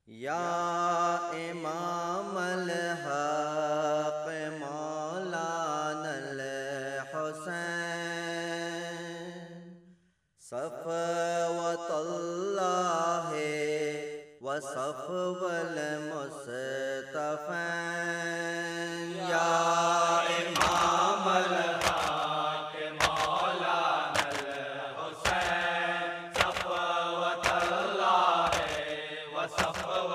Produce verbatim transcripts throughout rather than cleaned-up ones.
یا امام الحق مولانا الحسین صفوۃ اللہ و صفو المصطفین یا امام الحق مولانا الحسین صفوۃ اللہ و صفو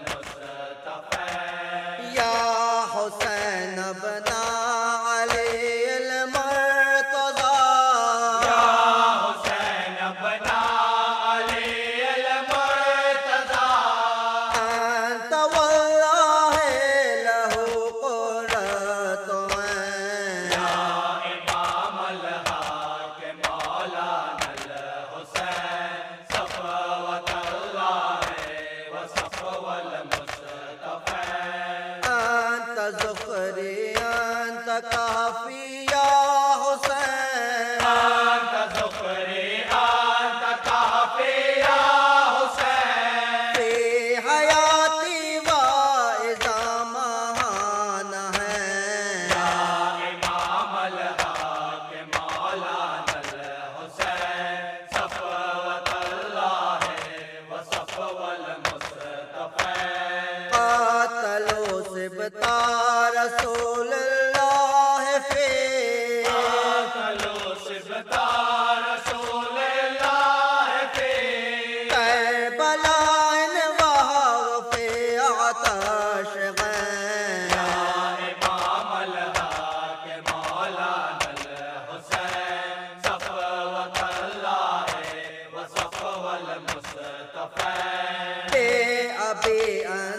المصطفین یا حسین ابن علی المرتضی یا حسین ابن علی المرتضی انت واللہ لہ قرۃ عین یا امام الحق مولانا الحسین صفوۃ اللہ و صفو المصطفین انت ذخری انت کافی یا حسین انت ذخری انت کافی یا حسین فی حیاتی و اذا مہان ہے یا امام الحق مولانا الحسین صفوۃ اللہ و صفو المصطفین قاتلوا سبطا رسول اللہ فی قاتلوا سبطا رسول اللہ فی کربلا وفی عطش غین یا امام الحق مولانا الحسین صفوۃ اللہ و صفو المصطفین اے ابی